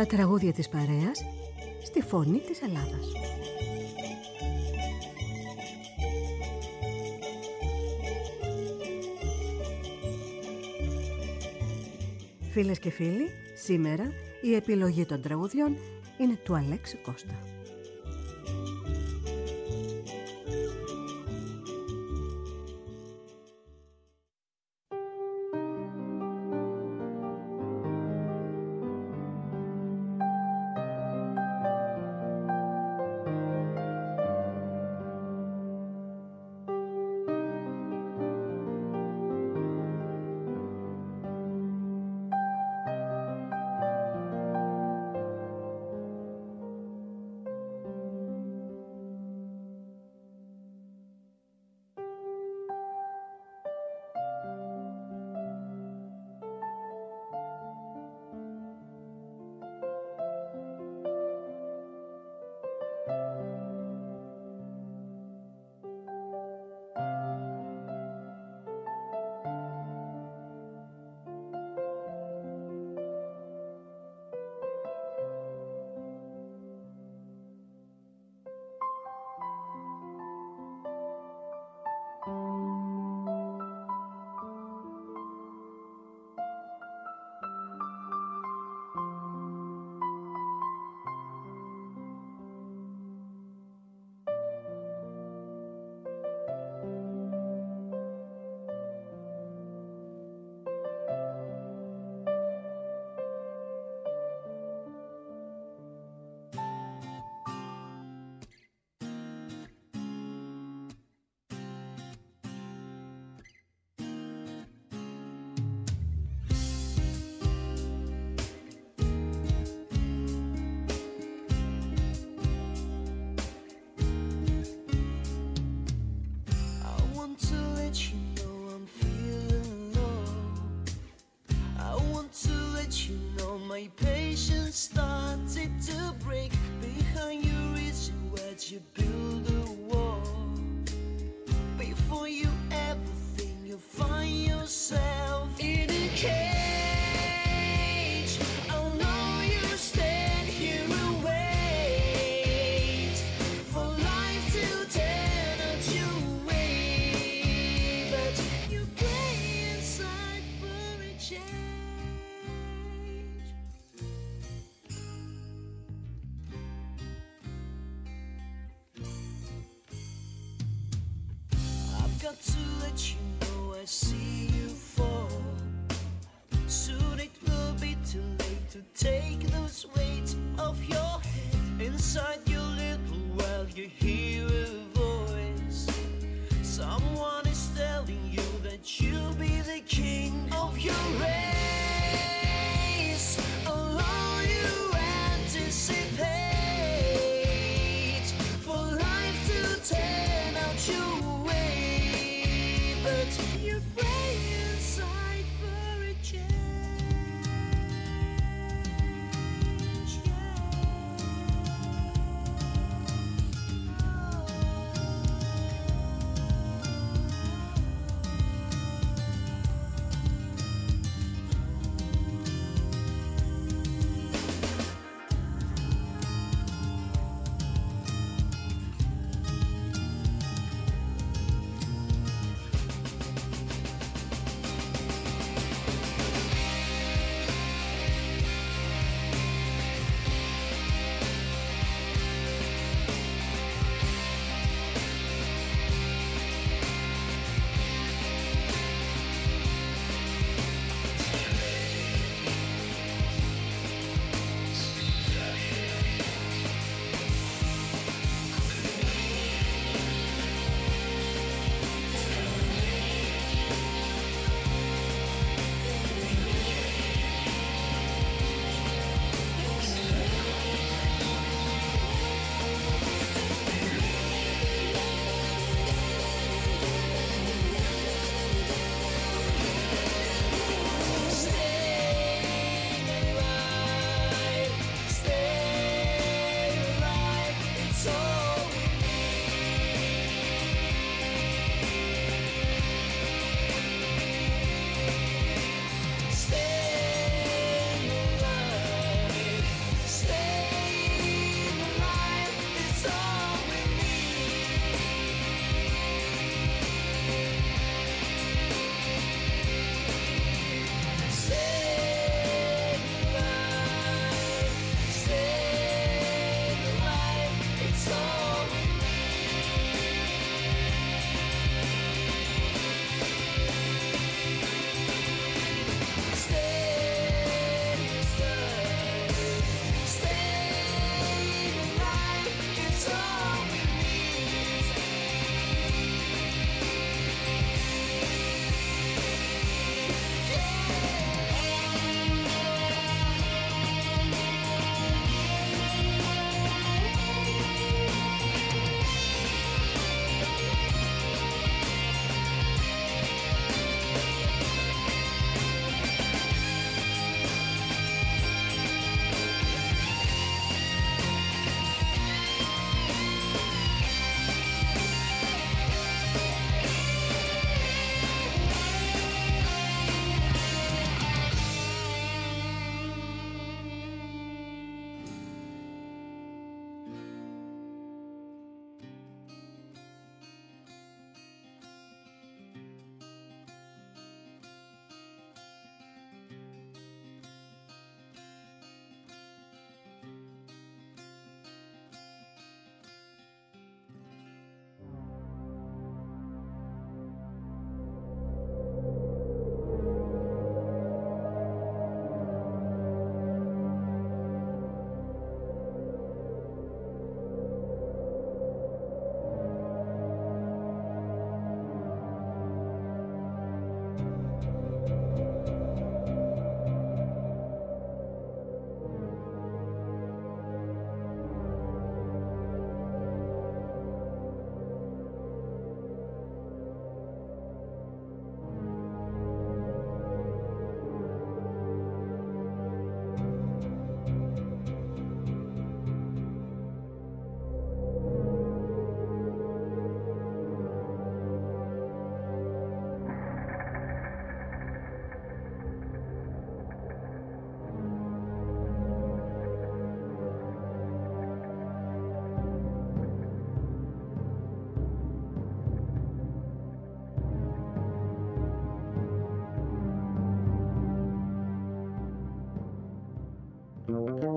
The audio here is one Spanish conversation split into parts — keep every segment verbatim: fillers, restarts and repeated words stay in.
Τα τραγούδια της παρέας στη φωνή της Ελλάδας. Φίλες και φίλοι, σήμερα η επιλογή των τραγουδιών είναι του Αλέξη Κώστα.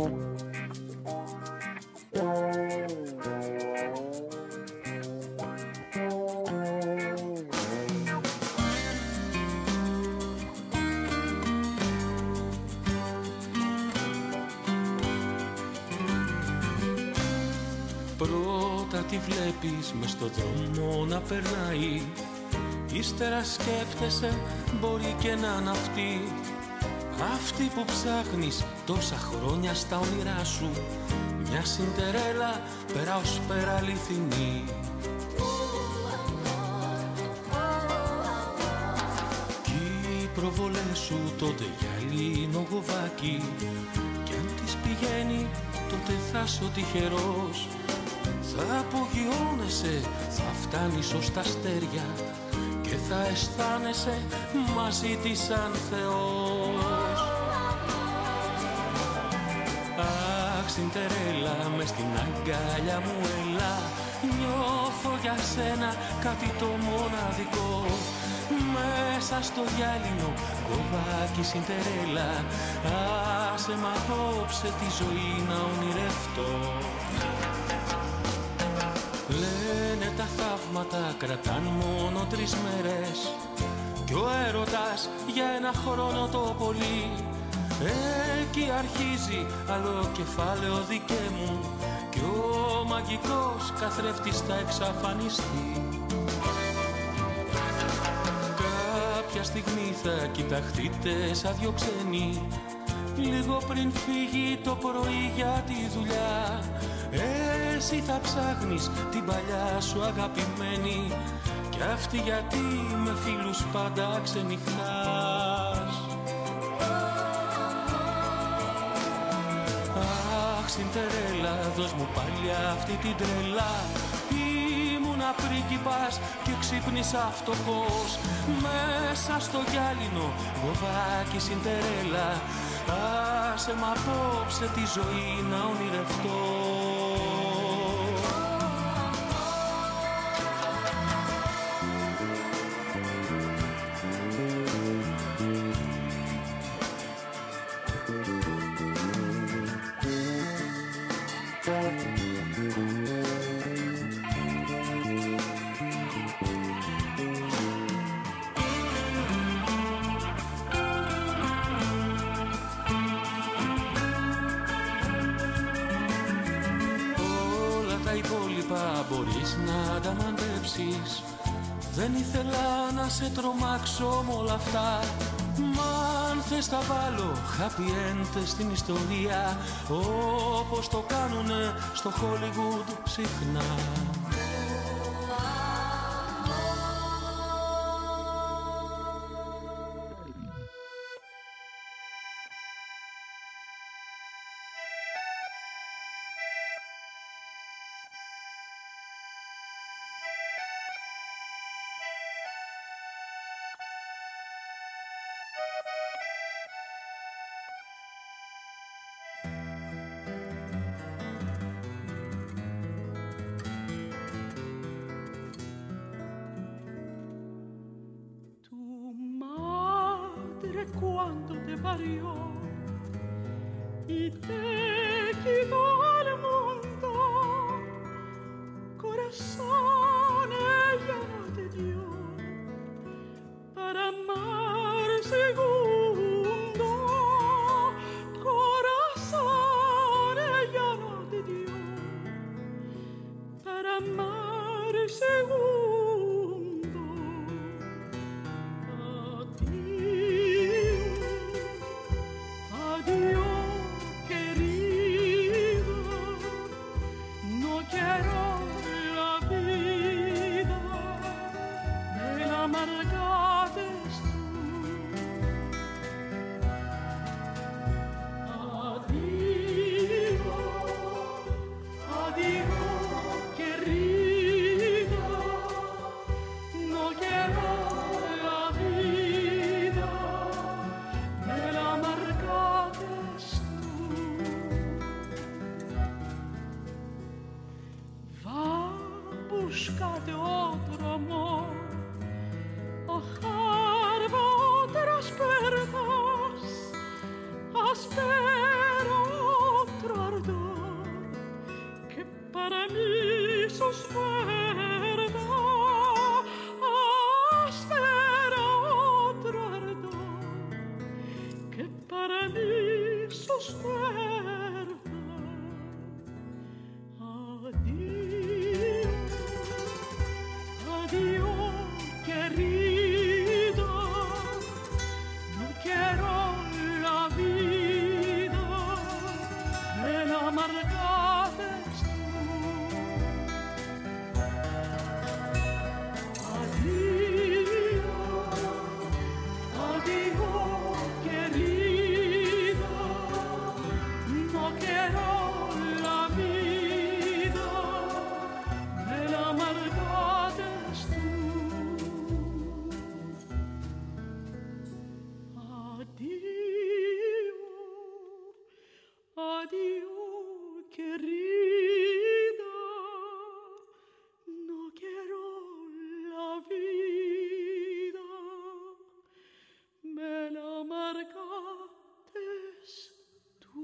Πρώτα τη βλέπεις μες στο δρόμο να περνάει, ύστερα σκέφτεσαι μπορεί και να είναι αυτή, αυτή που ψάχνεις τόσα χρόνια στα όνειρά σου, μια Σιντερέλα πέρα ως πέρα αληθινή. Κι οι προβολές σου τότε γυαλίνο γοβάκι, κι αν τις πηγαίνει τότε θα είσαι τυχερός. Θα απογειώνεσαι, θα φτάνεις ως τα αστέρια και θα αισθάνεσαι μαζί της σαν Θεός. Αχ, Σιντερέλα, μες στην αγκάλια μου έλα, νιώθω για σένα κάτι το μοναδικό. Μέσα στο γυάλινο κοβάκι Σιντερέλα, άσε μ' απόψε τη ζωή να ονειρευτώ. Λένε τα θαύματα κρατάν μόνο τρεις μέρες κι ο έρωτας για ένα χρόνο το πολύ. Εκεί αρχίζει άλλο κεφάλαιο δικαί μου κι ο μαγικός καθρέφτης θα εξαφανιστεί. Κάποια στιγμή θα κοιταχτείτε σαν δυο ξένοι, λίγο πριν φύγει το πρωί για τη δουλειά. Εσύ θα ψάχνεις την παλιά σου αγαπημένη κι αυτή γιατί με φίλους πάντα ξενυχτάς. Αχ, Σιντερέλα, δώσ' μου πάλι αυτή την τρέλα. Ήμουνα πρίγκιπας και ξύπνησα φτωχός μέσα στο γυάλινο γοβάκι Σιντερέλα. Άσε μ' απόψε τη ζωή να ονειρευτώ. Μπορείς να τα μαντέψεις. Δεν ήθελα να σε τρομάξω με όλα αυτά, μα αν θες τα βάλω happy end στην ιστορία, όπως το κάνουνε στο Hollywood συχνά. Quando te parió y te quitó el mundo, corazón ella no te dio para amar segundo, corazón ella no te dio para amar segundo. Spero querida, no quiero la vida, me la marcaste tú.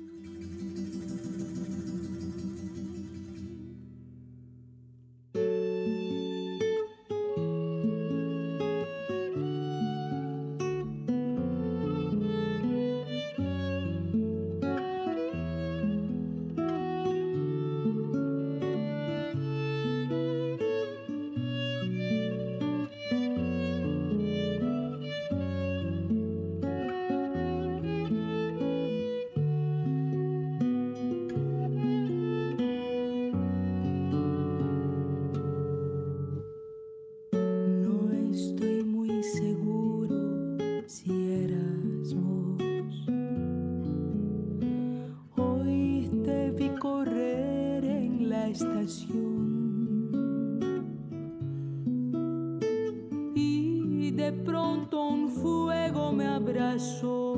Y de pronto un fuego me abrazó.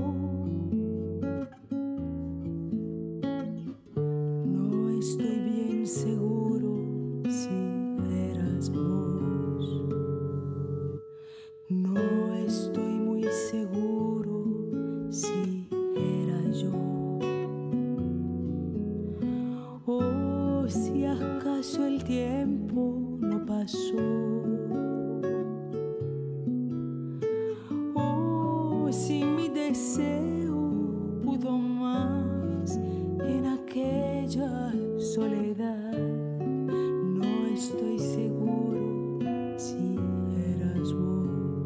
No estoy bien seguro si eras vos. No estoy muy seguro si era yo. O si acaso el tiempo no pasó. O si mi deseo pudo más en aquella soledad. No estoy seguro si eras vos.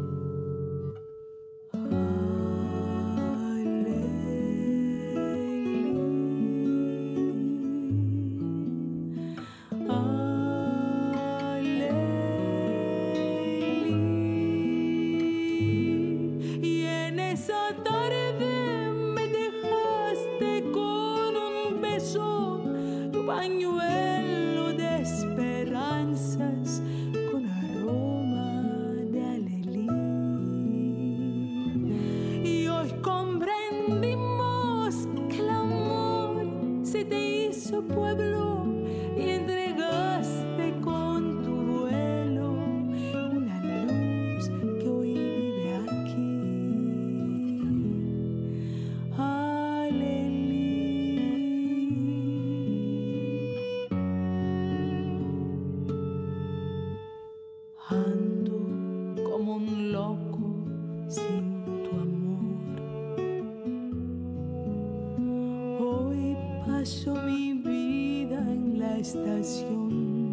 Pañuelo de esperanzas con aroma de alelí. Y hoy comprendimos que el amor se te hizo pueblo y entregaste con tu vuelo una luz que hoy vive aquí. Alelí. Ando como un loco sin tu amor. Hoy paso mi vida en la estación.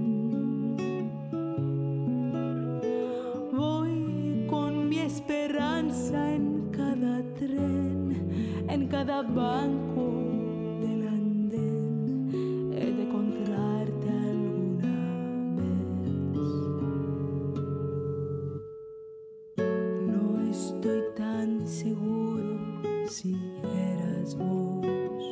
Voy con mi esperanza en cada tren, en cada banco del andén. He de encontrarte alguna vez. No estoy tan seguro si eras vos.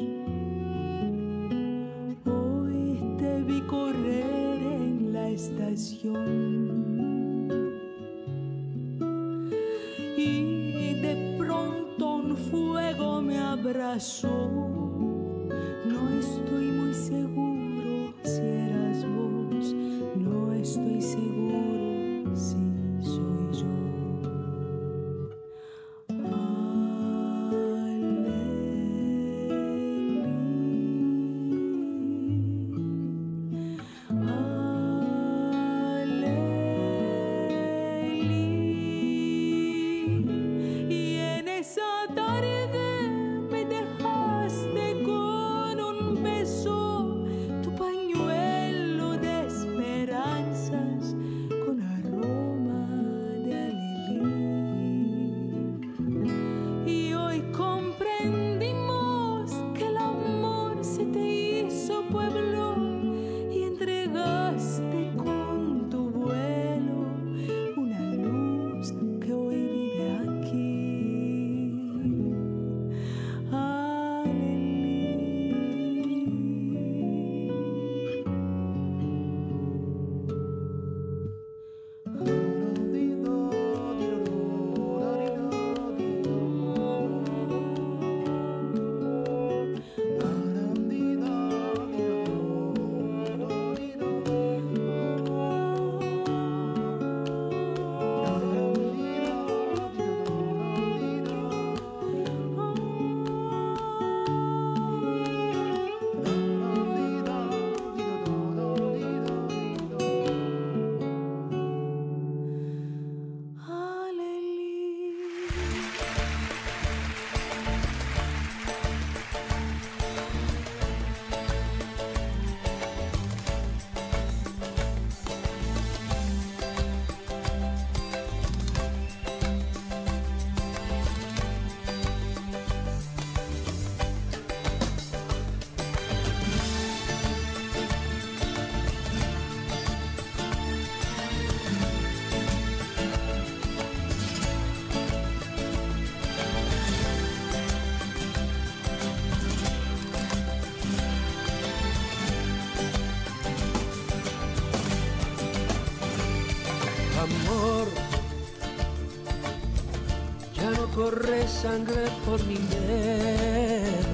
Hoy te vi correr en la estación. Y de pronto un fuego me abrazó. No estoy muy seguro si eras vos. No estoy seguro si soy yo. Y en esa tarde me dejaste amor, ya no corre sangre por mi vena.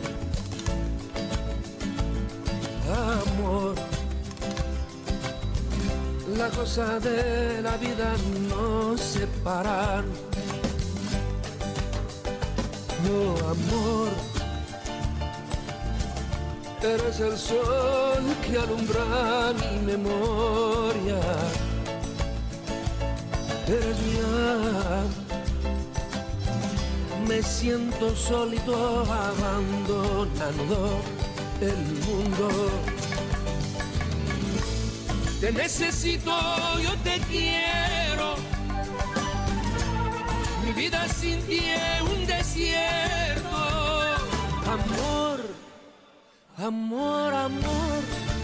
Amor, las cosas de la vida no se paran. No, amor, eres el sol que alumbra mi memoria. Eres mía. Me siento solito abandonando el mundo. Te necesito, yo te quiero. Mi vida sin ti es un desierto. Amor, amor, amor.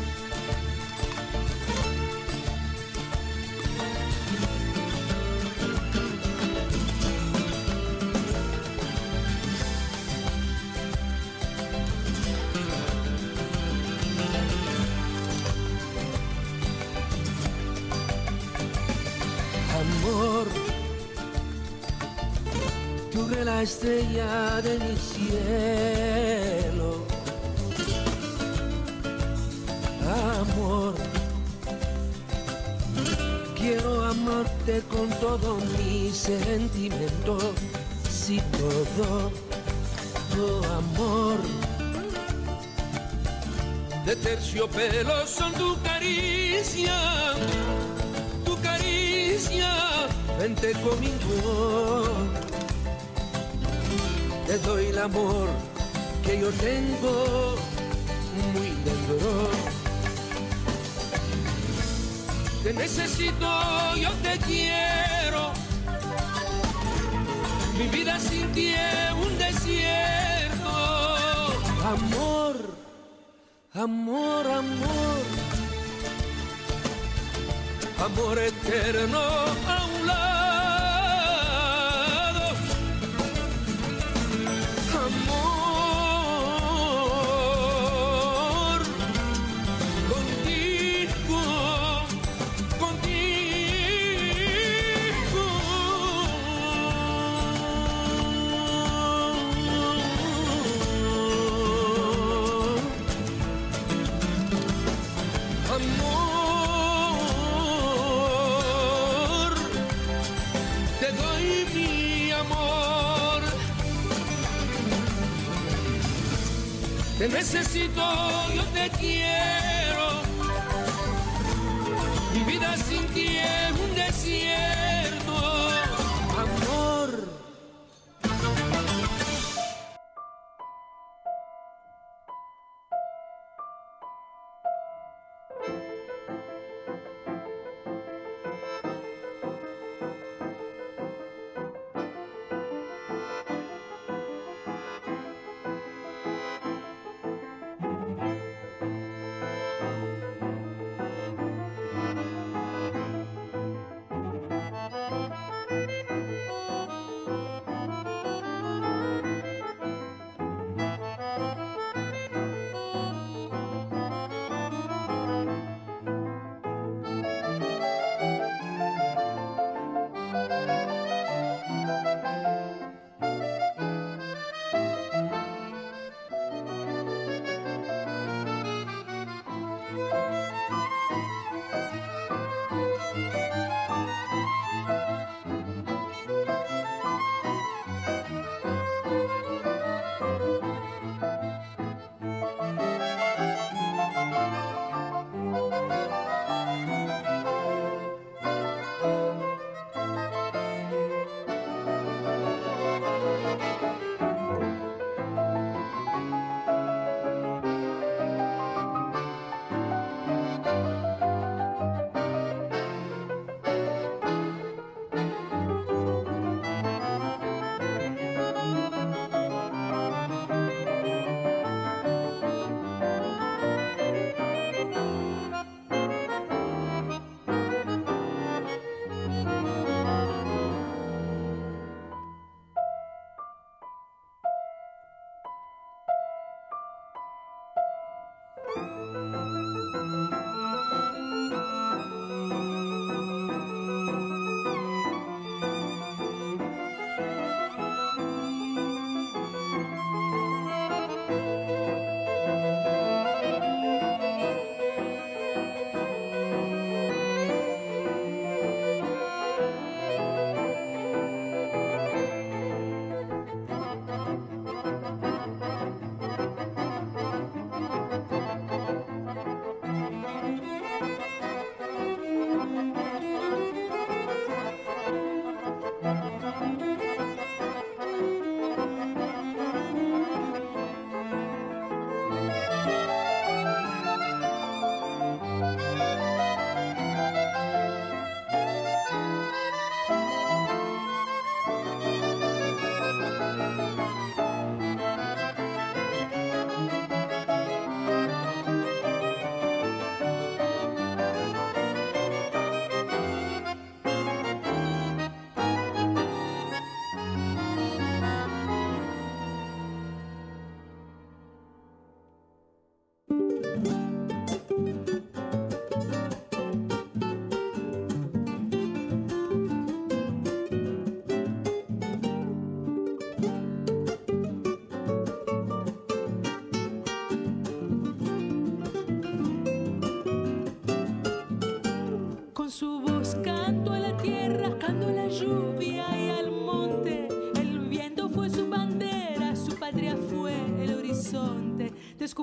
Amor, tú eres la estrella de mi cielo. Amor, quiero amarte con todo mi sentimiento. Si todo, oh amor, de terciopelo son tu caricia. Vente conmigo, te doy el amor que yo tengo muy dentro. Te necesito, yo te quiero. Mi vida sin ti es un desierto. Amor, amor, amor. Amor eterno a un lado. Amor, contigo, contigo. Amor. Te necesito, yo te quiero. Mi vida sin ti es un desierto. Amor.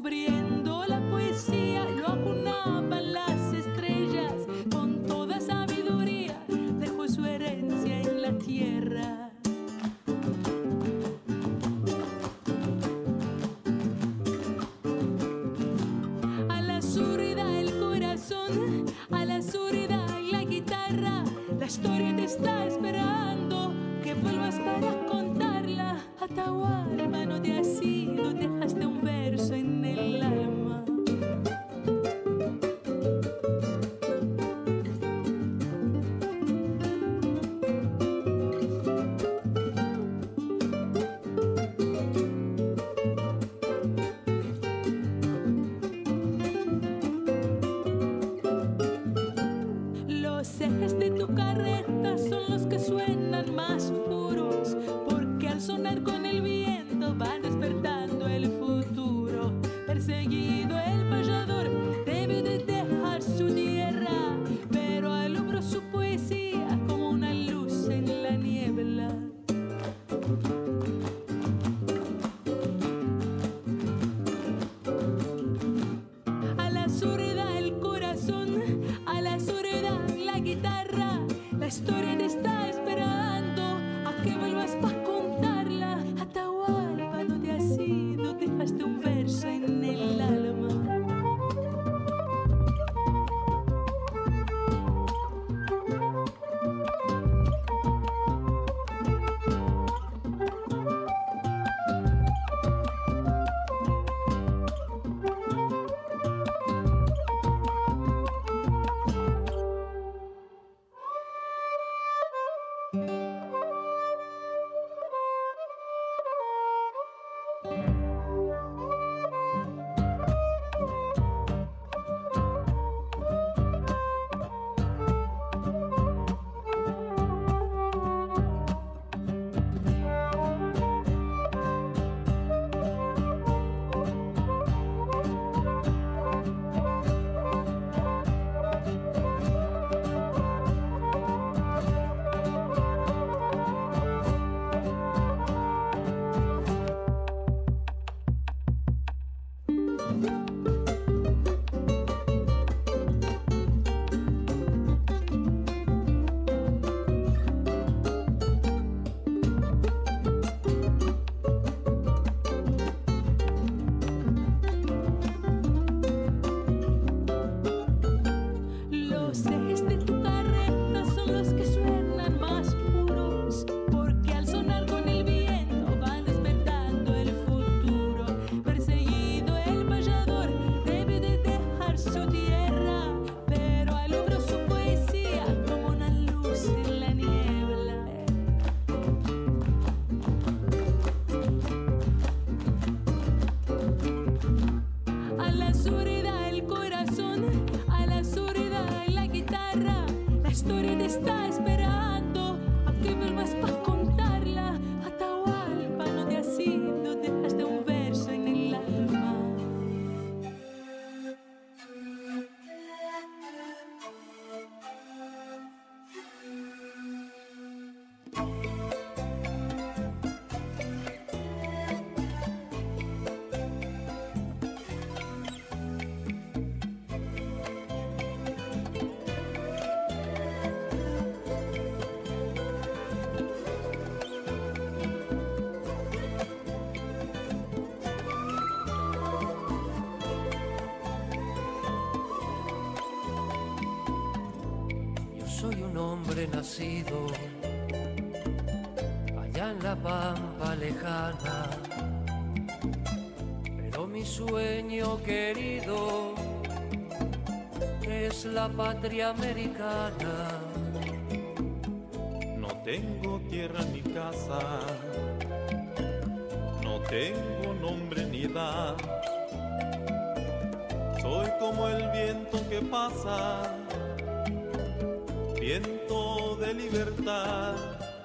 descubriendo la poesía, lo acunaban las estrellas, con toda sabiduría dejó su herencia en la tierra. A la zurda el corazón, a la zurda la guitarra, la historia te está esperando, que vuelvas para contarla. Atahualpa, no te has ido, dejaste un verso en el alma. Los ejes de tu carreta son los que suenan más puros, porque al sonar con el viento van despertando el futuro. Perseguido el payador debe de dejar su tierra, pero alumbró su poesía como una luz en la niebla. A la zurda el corazón, a la zurda la guitarra, la historia te está esperando, a que vuelvas para contarla. Atahualpa, no te has ido, dejaste un verso en el alma. Los ejes de tu carreta son los que suenan más puros, porque al sonar con el viento van despertando el futuro. Perseguido el payador debe de dejar su tierra, pero alumbró su poesía como una luz en la niebla. A la zurda el corazón, a la zurda la guitarra, la historia te está esperando, a que vuelvas para contarla. Atahualpa, no te has ido, dejaste un verso en el alma. Soy un hombre nacido allá en la pampa lejana, pero mi sueño querido es la patria americana. No tengo tierra ni casa, no tengo nombre ni edad, soy como el viento que pasa, viento de libertad.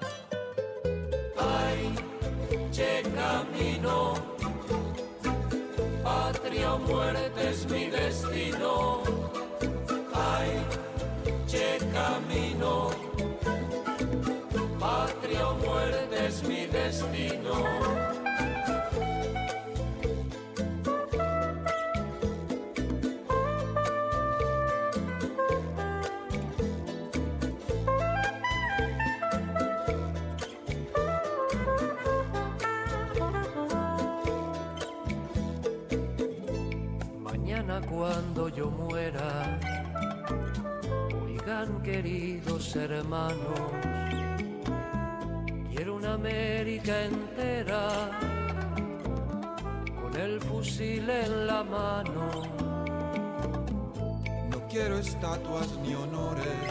Ay, che camino, patria o muerte es mi destino. Ay, che camino, patria o muerte es mi destino. mañana cuando yo muera, oigan queridos hermanos, quiero una América entera con el fusil en la mano. No quiero estatuas ni honores,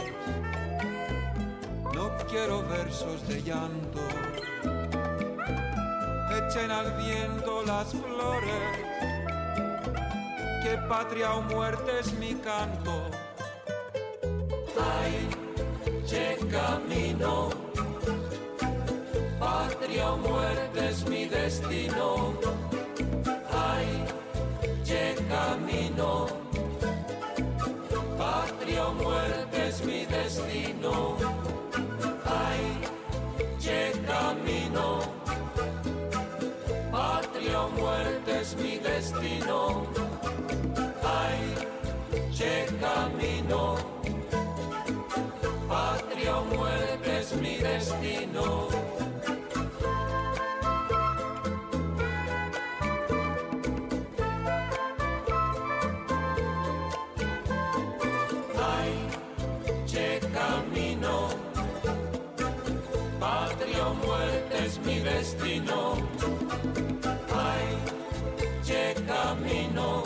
no quiero versos de llanto, echen al viento las flores, que patria o muerte es mi canto. Ay, che camino, patria o muerte es mi destino. Ay, che camino, patria o muerte es mi destino. Ay, che camino, patria o muerte es mi destino. Ay, che camino, patria o muerte es mi destino. Ay, che camino, patria o muerte es mi destino. Ay, che camino,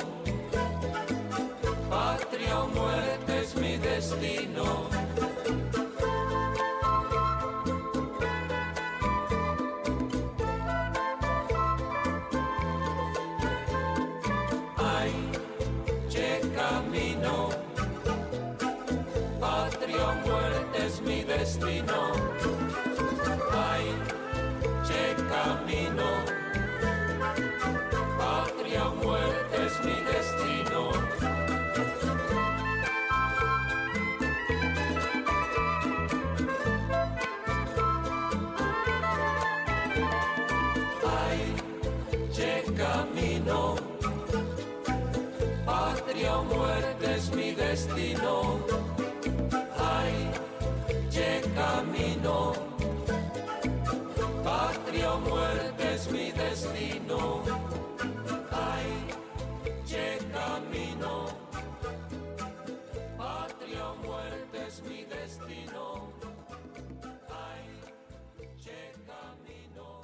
patria o muerte es mi destino. Ay, che camino, patria o muerte es mi destino. Ay, che camino, patria o muerte es mi destino. Ay, che camino, patria o muerte es mi destino. Ay, che camino, patria o muerte es mi destino. Ay, che camino, patria o muerte es mi destino. Ay, che camino.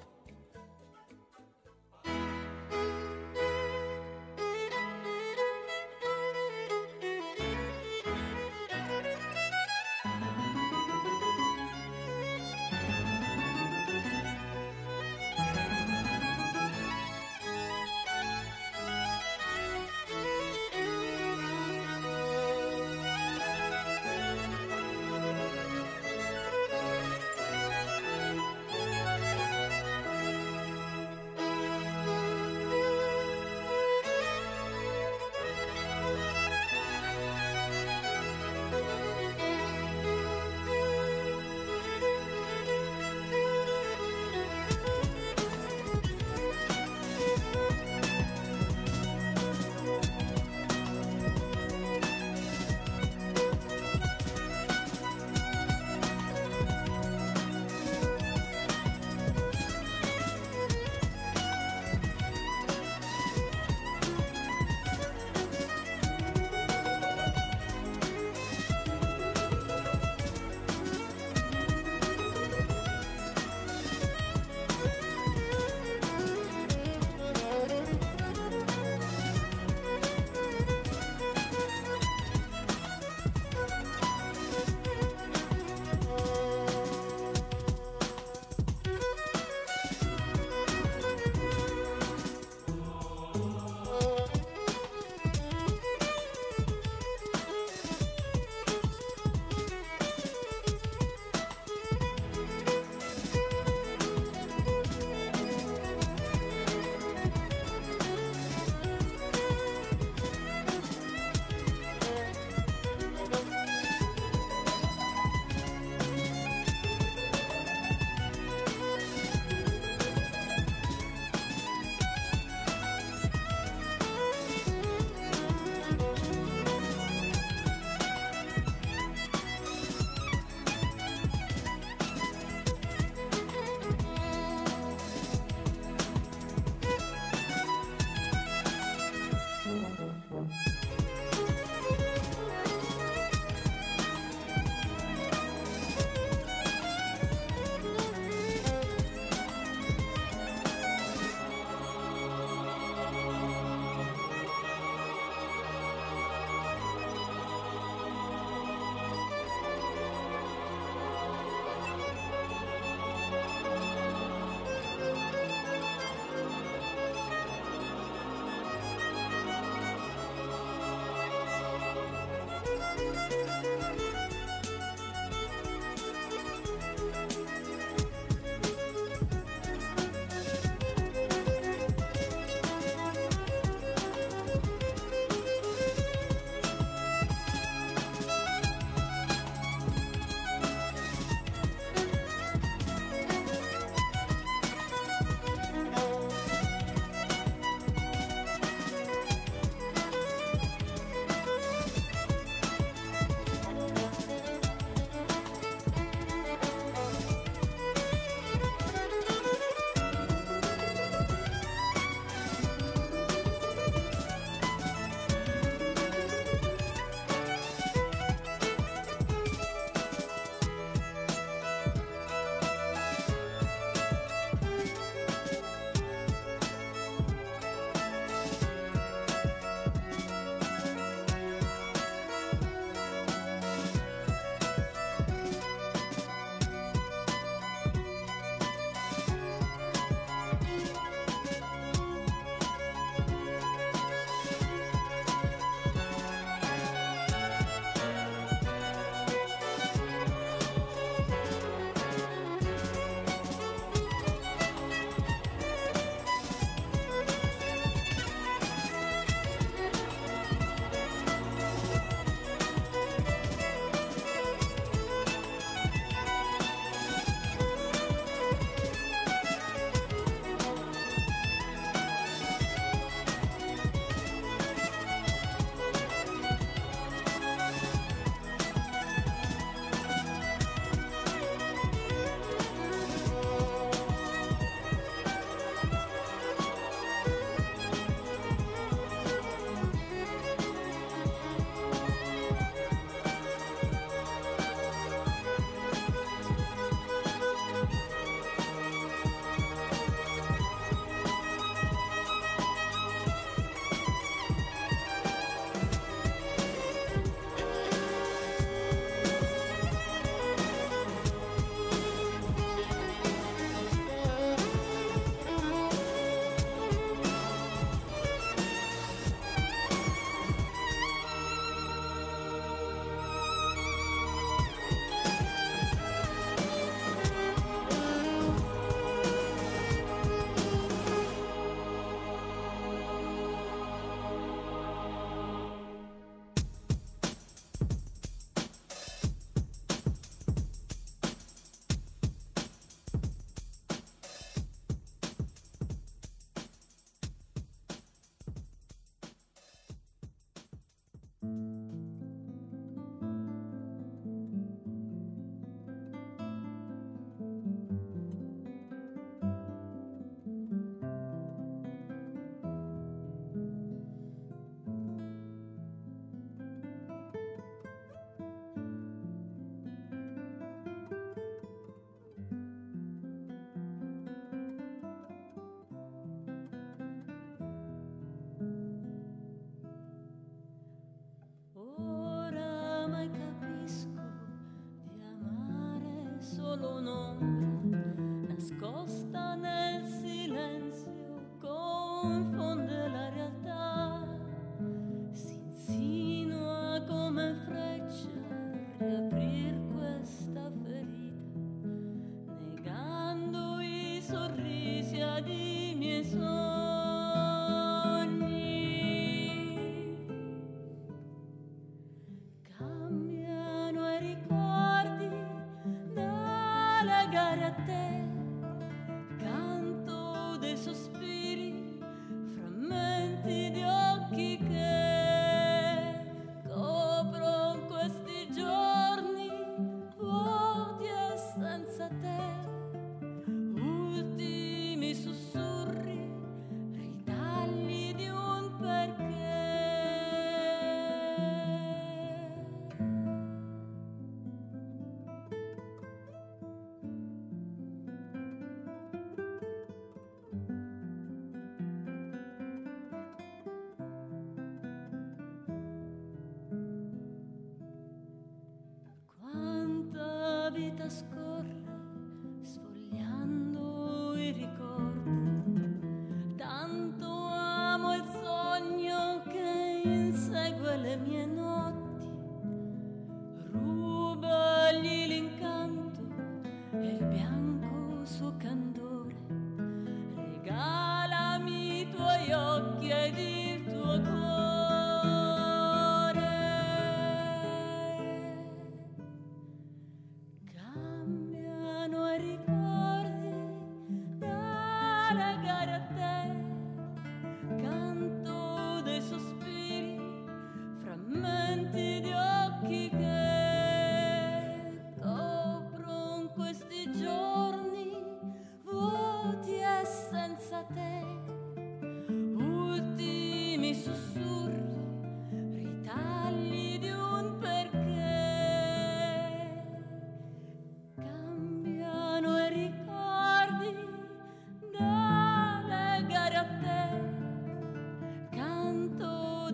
le mie notti,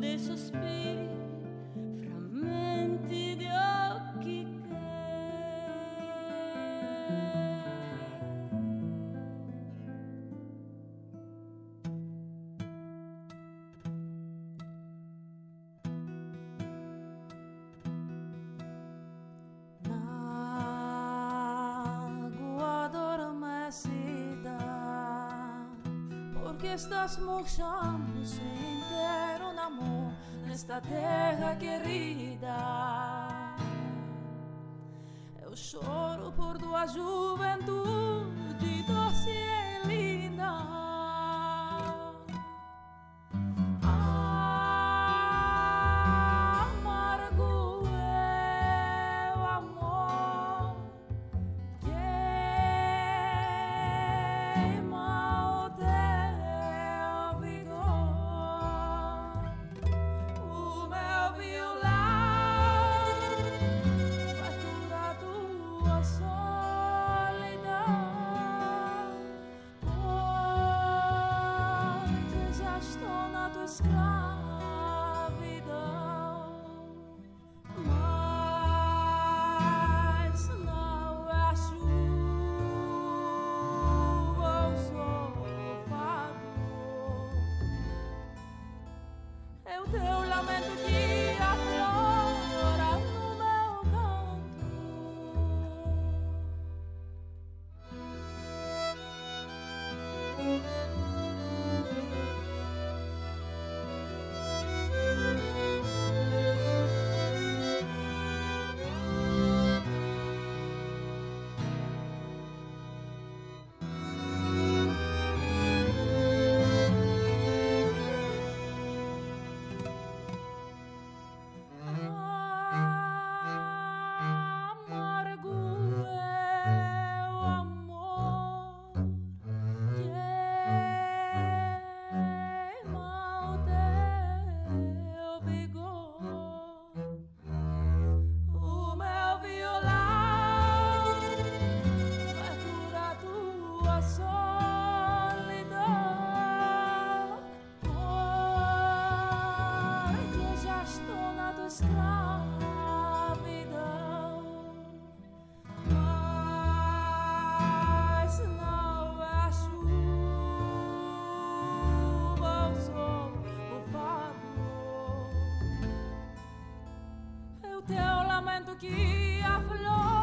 dei sospiri, frammenti di occhi che água adormecida, porque estás mojando sem ter um amor nesta terra querida. Eu choro por tua juventude doce e linda. Amargo é o amor, queima o teu vigor. O meu violão vai curar tua solidão, porque já estou na tua escravidão. Mas não é a chuva, eu sou o fado. É o teu lamento que aflora no meu canto. Amargo é o amor, queima o teu vigor. O meu violão vai curar tua solidão, porque já estou na tua escravidão. Mas não é a chuva, eu sou o fado. É o teu lamento que aflora